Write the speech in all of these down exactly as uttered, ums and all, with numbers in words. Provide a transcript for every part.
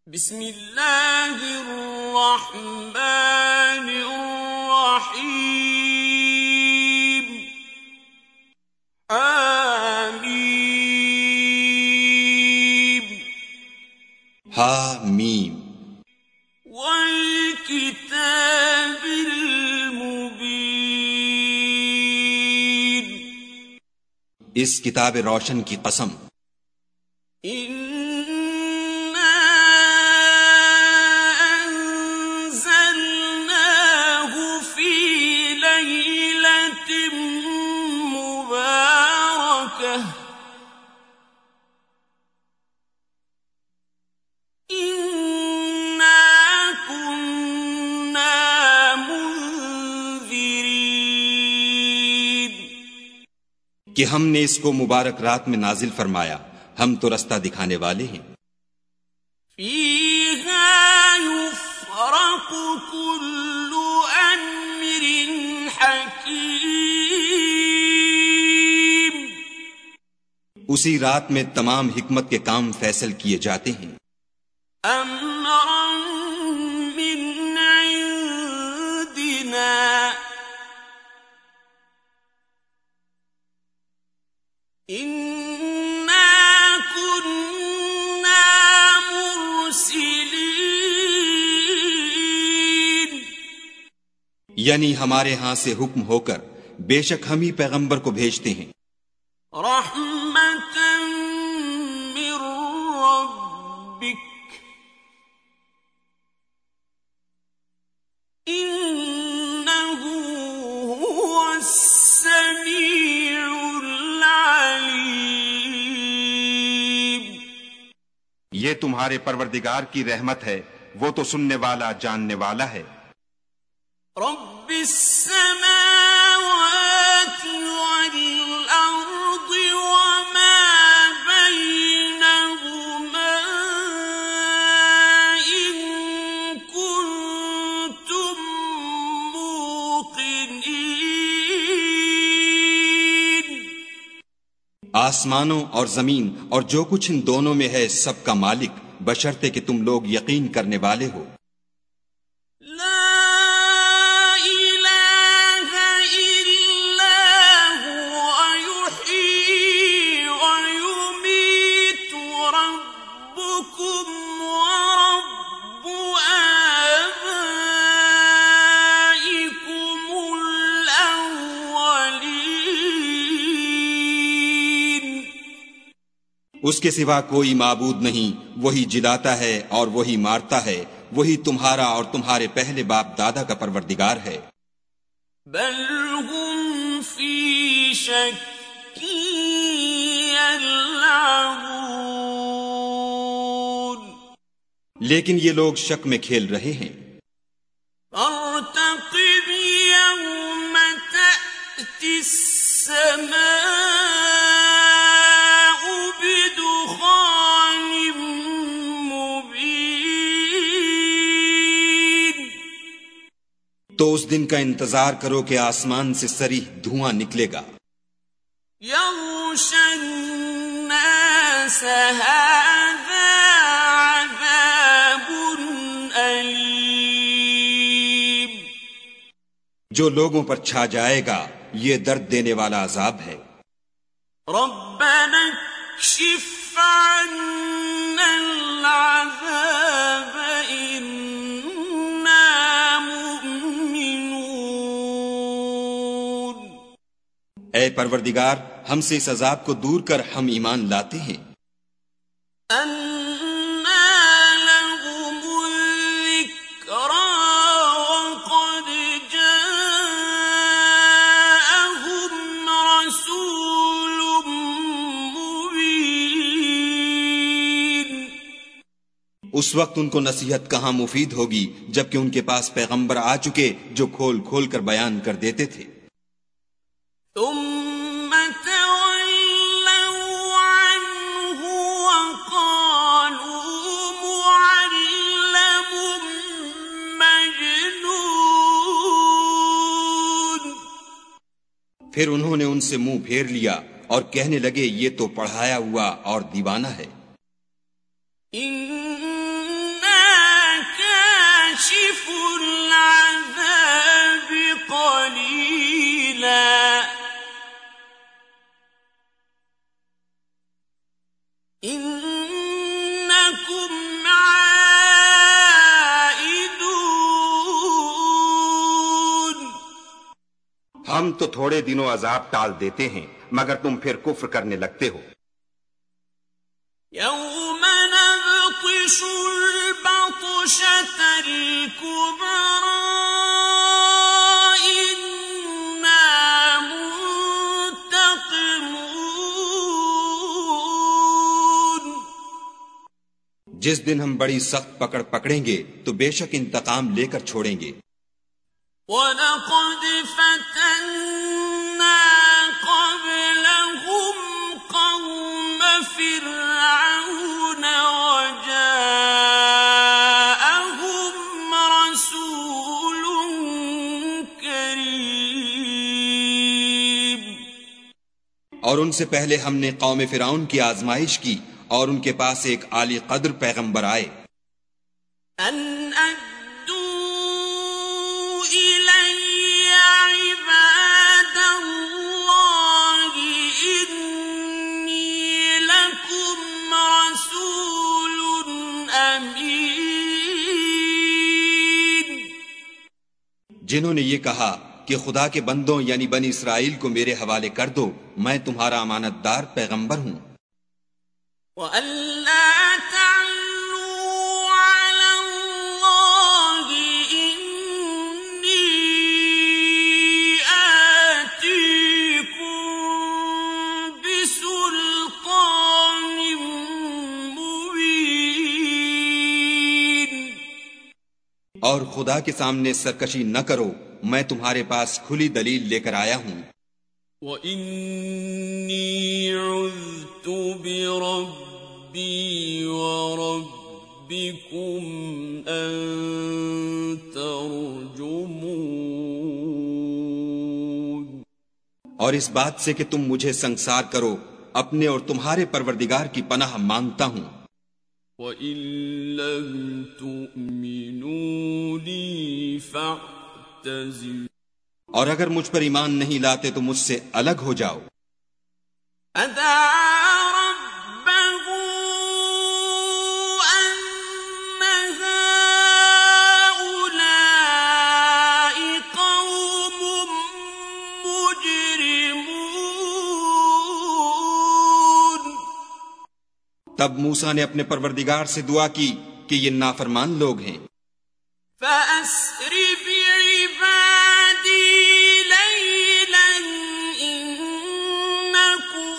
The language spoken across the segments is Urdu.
بسم اللہ الرحمن الرحیم آمین حامیم والکتاب المبین اس کتاب روشن کی قسم. کہ ہم نے اس کو مبارک رات میں نازل فرمایا، ہم تو رستہ دکھانے والے ہیں. فیہا یفرق کل امر حکیم، اسی رات میں تمام حکمت کے کام فیصل کیے جاتے ہیں. امرا من عندنا، اِنَّا كُنَّا مُرْسِلِينَ، یعنی ہمارے ہاں سے حکم ہو کر بے شک ہم ہی پیغمبر کو بھیجتے ہیں. رحمةً من ربک، إِنَّهُ هُوَ السَّمِيعُ العلیم. یہ تمہارے پروردگار کی رحمت ہے، وہ تو سننے والا جاننے والا ہے. رب السماوات والأرض وما بينهما إن كنتم موقنين. آسمانوں اور زمین اور جو کچھ ان دونوں میں ہے سب کا مالک، بشرطے کہ تم لوگ یقین کرنے والے ہو. اس کے سوا کوئی معبود نہیں، وہی جلاتا ہے اور وہی مارتا ہے، وہی تمہارا اور تمہارے پہلے باپ دادا کا پروردگار ہے. بل هم فی شک یلعبون، لیکن یہ لوگ شک میں کھیل رہے ہیں. فارتقب یوم تأتی السماء تو اس دن کا انتظار کرو کہ آسمان سے صریح دھواں نکلے گا. یغشی الناس ھذا عذاب علیم، جو لوگوں پر چھا جائے گا یہ درد دینے والا عذاب ہے. ربنا اکشف عنا العذاب انا مؤمنون. اے پروردگار، ہم سے اس عذاب کو دور کر، ہم ایمان لاتے ہیں. انا لهم الذکری وقد جاءهم رسول مبین. اس وقت ان کو نصیحت کہاں مفید ہوگی جبکہ ان کے پاس پیغمبر آ چکے جو کھول کھول کر بیان کر دیتے تھے. ثم تولوا عنه وقالوا معلم مجنون، پھر انہوں نے ان سے منہ پھیر لیا اور کہنے لگے یہ تو پڑھایا ہوا اور دیوانہ ہے. إِنَّ كَاشِفُ الْعَذَابِ قَلِيلًا إِنَّكُمْ عَائِدُونَ. ہم تو تھوڑے دنوں عذاب ٹال دیتے ہیں مگر تم پھر کفر کرنے لگتے ہو. يَوْمَ نَبْطِشُ الْبَطْشَةَ الْكُبْرَىٰ إِنَّا مُنتَقِمُونَ. جس دن ہم بڑی سخت پکڑ پکڑیں گے تو بے شک انتقام لے کر چھوڑیں گے. وَلَقَدْ فَتَنَّا قَبْلَهُمْ قَوْمَ فِرْعَوْنَ وَجَاءَهُمْ رَسُولٌ كَرِيمٌ. اور ان سے پہلے ہم نے قوم فرعون کی آزمائش کی اور ان کے پاس ایک عالی قدر پیغمبر آئے. أَنْ أَدُّوا إِلَيَّ عِبَادَ اللَّهِ إِنِّي لَكُمْ رَسُولٌ أَمِينٌ. جنہوں نے یہ کہا کہ خدا کے بندوں یعنی بنی اسرائیل کو میرے حوالے کر دو، میں تمہارا امانت دار پیغمبر ہوں. وَأَلَّا تَعْلُوا عَلَى اللَّهِ إِنِّي آتِيكُم بِسُلْطَانٍ مُّبِينٍ. اور خدا کے سامنے سرکشی نہ کرو، میں تمہارے پاس کھلی دلیل لے کر آیا ہوں. وَإِنِّي عُذْتُ بِرَبِّي وَرَبِّكُمْ أَن تَرْجُمُونِ. اور اس بات سے کہ تم مجھے سنگسار کرو، اپنے اور تمہارے پروردگار کی پناہ مانگتا ہوں. وَإِن لَّمْ تُؤْمِنُوا لِي فَاعْتَزِلُونِ. اور اگر مجھ پر ایمان نہیں لاتے تو مجھ سے الگ ہو جاؤ. فَدَعَا رَبَّهُ أَنَّ هَٰؤُلَاءِ قَوْمٌ مُّجْرِمُونَ. تب موسیٰ نے اپنے پروردگار سے دعا کی کہ یہ نافرمان لوگ ہیں. فَأَسْرِ بِعِبَادِي لَيْلًا إِنَّكُم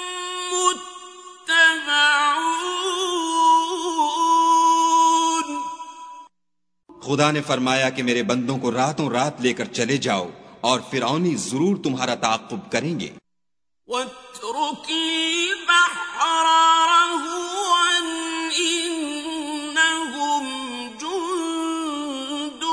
مُّتَّبَعُونَ. خدا نے فرمایا کہ میرے بندوں کو راتوں رات لے کر چلے جاؤ اور فرعونی ضرور تمہارا تعاقب کریں گے. وَاتْرُكِ الْبَحْرَ رَهْوًا إِنَّهُمْ جُندٌ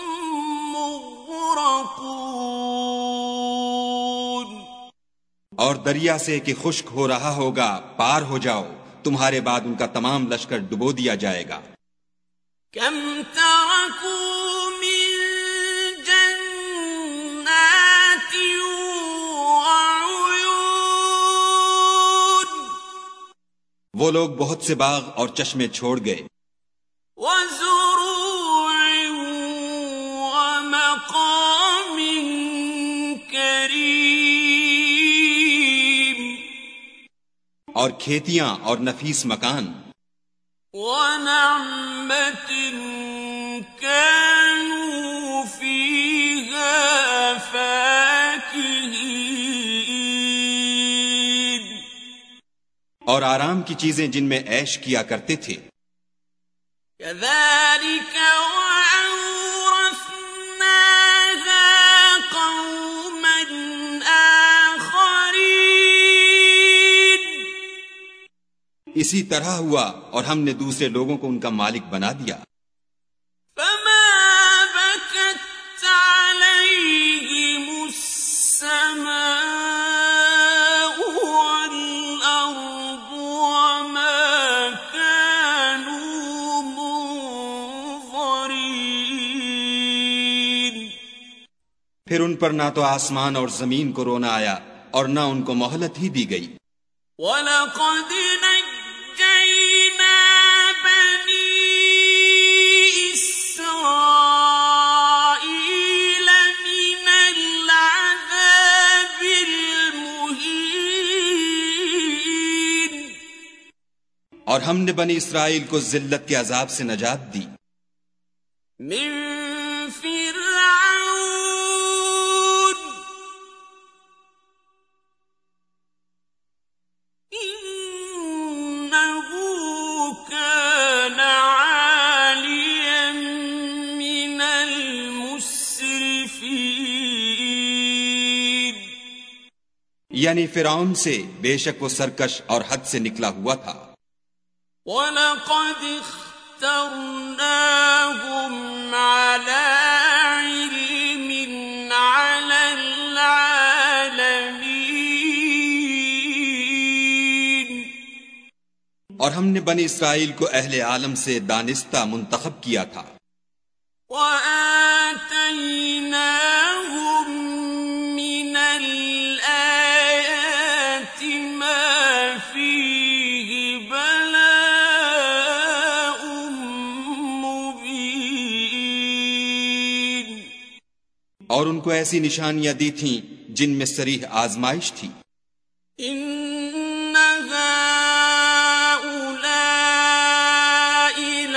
مُّغْرَقُونَ. اور دریا سے کہ خشک ہو رہا ہوگا پار ہو جاؤ، تمہارے بعد ان کا تمام لشکر ڈبو دیا جائے گا. كَمْ تَرَكُوا مِن جَنَّاتٍ وَعُيُونٍ. وہ لوگ بہت سے باغ اور چشمے چھوڑ گئے. وَزُرُوعٍ وَمَقَامٍ كَرِيمٍ. اور کھیتیاں اور نفیس مکان. وَنَعْمَةٍ كَانُوا فِيهَا فَاكِهِينَ. اور آرام کی چیزیں جن میں عیش کیا کرتے تھے. كَذَلِكَ وَأَوْرَثْنَاهَا قَوْمًا آخَرِينَ. اسی طرح ہوا اور ہم نے دوسرے لوگوں کو ان کا مالک بنا دیا. فَمَا بَكَتْ عَلَيْهِمُ السَّمَاءُ وَالْأَرْضُ وَمَا كَانُوا مُنظَرِينَ. پھر ان پر نہ تو آسمان اور زمین کو رونا آیا اور نہ ان کو مہلت ہی دی گئی۔ وَلَقَدْ نَجَّيْنَا بَنِي إِسْرَائِيلَ مِنَ الْعَذَابِ الْمُهِينِ، اور ہم نے بنی اسرائیل کو ذلت کے عذاب سے نجات دی۔ من فرعون إنه كان عاليا من المسرفين، یعنی فرعون سے، بے شک وہ سرکش اور حد سے نکلا ہوا تھا۔ وَلَقَدِ اخْتَرْنَاهُمْ عَلَى عِلْمٍ عَلَى الْعَالَمِينَ، اور ہم نے بنی اسرائیل کو اہل عالم سے دانستہ منتخب کیا تھا۔ وَآتَيْنَاهُمْ مِنَ الْآيَاتِ مَا فِيهِ بَلَاءٌ مُبِينٌ، اور ان کو ایسی نشانیاں دی تھیں جن میں صریح آزمائش تھی۔ إِنَّ هَٰؤُلَاءِ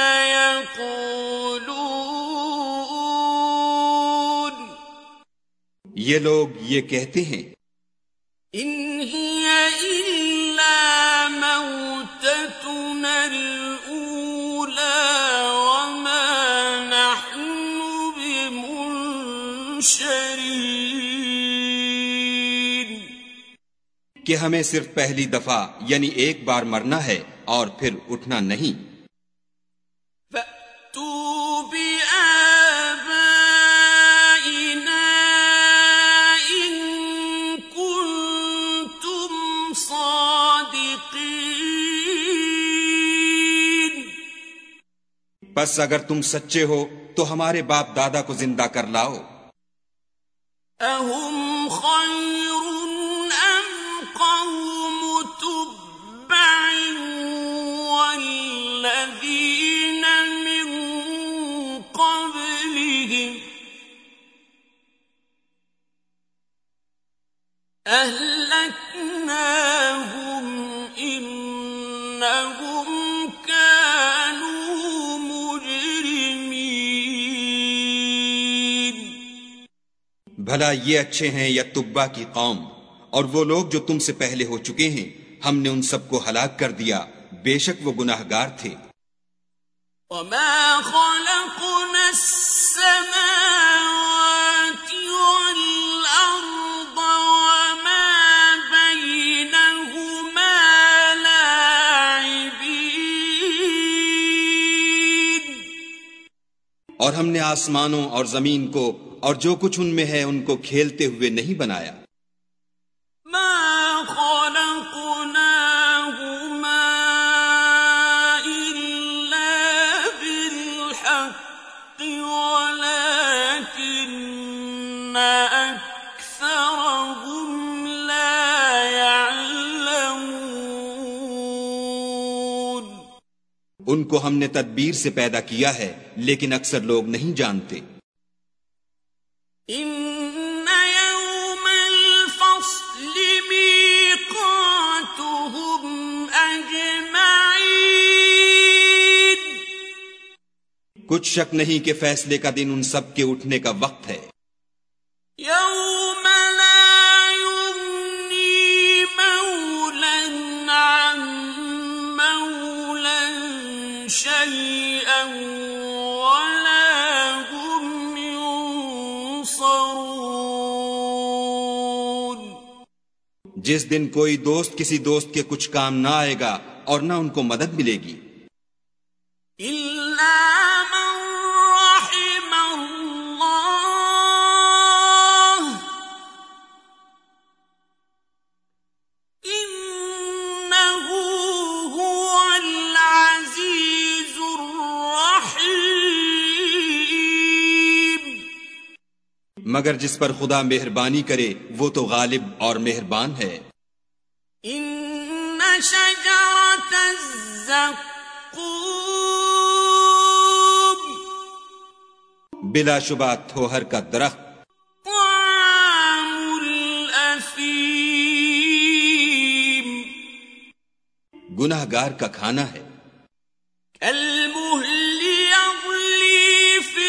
لَيَقُولُونَ یہ لوگ یہ کہتے ہیں، إِنْ هِيَ إِلَّا مَوْتَتُنَا الْأُولَىٰ وَمَا نَحْنُ بِمُنشَرِينَ، کہ ہمیں صرف پہلی دفعہ یعنی ایک بار مرنا ہے اور پھر اٹھنا نہیں۔ فَأْتُوا بِآبَائِنَا إِن كُنتُمْ صَادِقِينَ، بس اگر تم سچے ہو تو ہمارے باپ دادا کو زندہ کر لاؤ۔ أَهُمْ خَيْرٌ أَمْ قَوْمُ تُبَّعٍ وَالَّذِينَ مِن قَبْلِهِمْ أَهْلَكْنَاهُمْ إِنَّهُمْ كَانُوا مُجْرِمِينَ، بھلا یہ اچھے ہیں یا تبا کی قوم؟ اور وہ لوگ جو تم سے پہلے ہو چکے ہیں، ہم نے ان سب کو ہلاک کر دیا، بے شک وہ گناہگار تھے۔ وَمَا خَلَقْنَا السَّمَاوَاتِ وَالْأَرْضَ وَمَا بَيْنَهُمَا لَاعِبِينَ، اور ہم نے آسمانوں اور زمین کو اور جو کچھ ان میں ہے ان کو کھیلتے ہوئے نہیں بنایا۔ مَا خَلَقْنَاهُمَا إِلَّا بِالْحَقِّ وَلَٰكِنَّ أَكْثَرَهُمْ لَا يَعْلَمُونَ، ان کو ہم نے تدبیر سے پیدا کیا ہے لیکن اکثر لوگ نہیں جانتے۔ إِنَّ يَوْمَ الْفَصْلِ مِيقَاتُهُمْ أَجْمَعِينَ، کچھ شک نہیں کہ فیصلے کا دن ان سب کے اٹھنے کا وقت ہے۔ يَوْمَ لَا يُغْنِي مَوْلًى عَن مَّوْلًى شَيْئًا وَلَا هُمْ يُنصَرُونَ، جس دن کوئی دوست کسی دوست کے کچھ کام نہ آئے گا اور نہ ان کو مدد ملے گی۔ إِلَّا مَن رَّحِمَ اللَّهُ إِنَّهُ هُوَ الْعَزِيزُ الرَّحِيمُ، مگر جس پر خدا مہربانی کرے وہ تو غالب اور مہربان ہے۔ ان شجرۃ الزقوم بلا شبہ تھوہر کا درخت طعام الاثیم گناہ گار کا کھانا ہے۔ کالمہل یغلی فی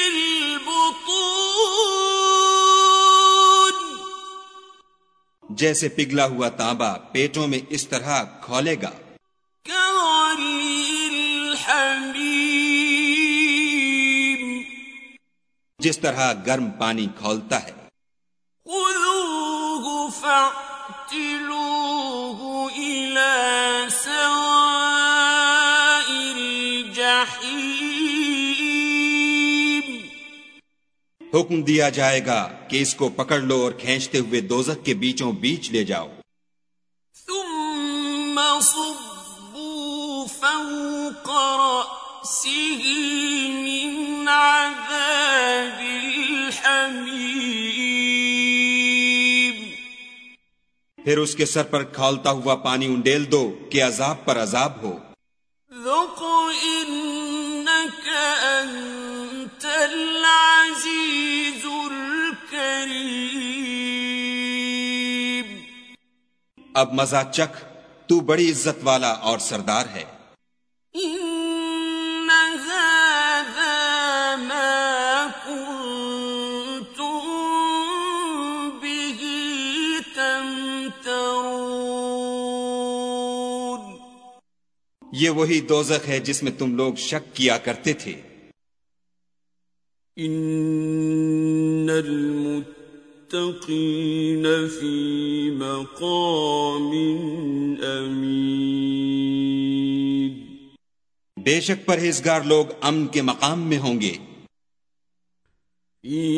البطون جیسے پگھلا ہوا تانبا پیٹوں میں اس طرح کھولے گا۔ کغلی الحمیم جس طرح گرم پانی کھولتا ہے۔ خذوه فاعتلوه إلى سواء الجحیم حکم دیا جائے گا کہ اس کو پکڑ لو اور کھینچتے ہوئے دوزخ کے بیچوں بیچ لے جاؤ۔ ثم صبوا فوق رأسه من عذاب الحمیم پھر اس کے سر پر کھولتا ہوا پانی انڈیل دو کہ عذاب پر عذاب ہو۔ ذق انک انت العزیز الکریم اب مزہ چکھ، تو بڑی عزت والا اور سردار ہے۔ ان هذا ما كنتم به تمترون یہ وہی دوزخ ہے جس میں تم لوگ شک کیا کرتے تھے۔ ان المتقین فی مقام امین بے شک پرہیزگار لوگ امن کے مقام میں ہوں گے۔ فی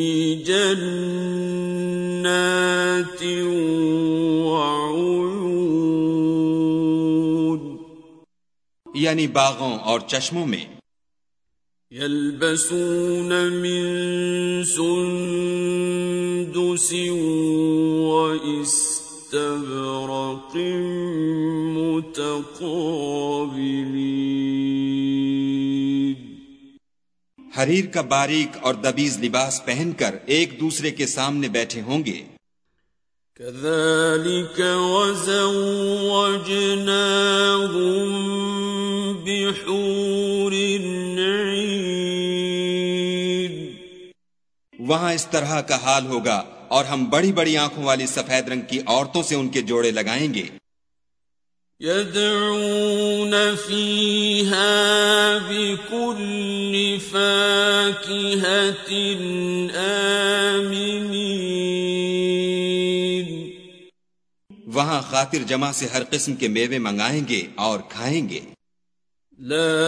جنات وعیون یعنی باغوں اور چشموں میں۔ یلبسون من سندس واستبرق متقابلین حریر کا باریک اور دبیز لباس پہن کر ایک دوسرے کے سامنے بیٹھے ہوں گے۔ كذلك وزوجناهم بحور عين وہاں اس طرح کا حال ہوگا اور ہم بڑی بڑی آنکھوں والی سفید رنگ کی عورتوں سے ان کے جوڑے لگائیں گے۔ يدعون فيها بكل فاكهة آمنين وہاں خاطر جمع سے ہر قسم کے میوے منگائیں گے اور کھائیں گے۔ لا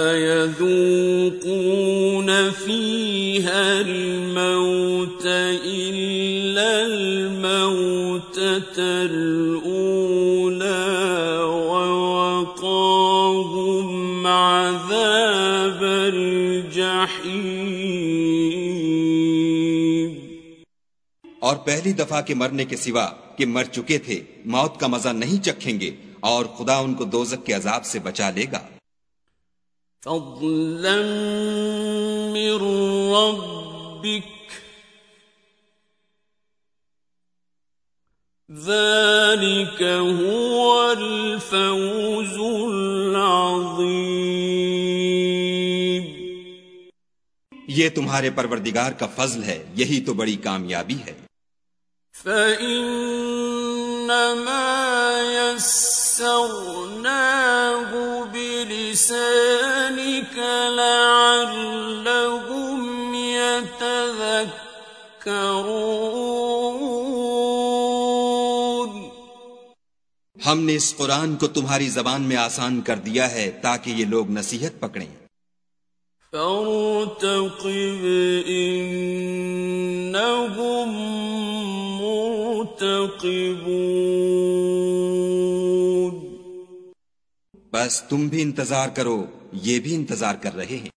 يذوقون فيها الموت إلا الموتة الأولى ووقاهم عذاب الجحيم اور پہلی دفعہ کے مرنے کے سوا کہ مر چکے تھے موت کا مزہ نہیں چکھیں گے اور خدا ان کو دوزخ کے عذاب سے بچا لے گا۔ فضلا من ربك ذلك هو الفوز العظيم یہ تمہارے پروردگار کا فضل ہے، یہی تو بڑی کامیابی ہے۔ فإنما يسرناه بلسانك لعلهم يتذكرون ہم نے اس قرآن کو تمہاری زبان میں آسان کر دیا ہے تاکہ یہ لوگ نصیحت پکڑیں۔ فارتقب إنهم مرتقبون بس تم بھی انتظار کرو، یہ بھی انتظار کر رہے ہیں۔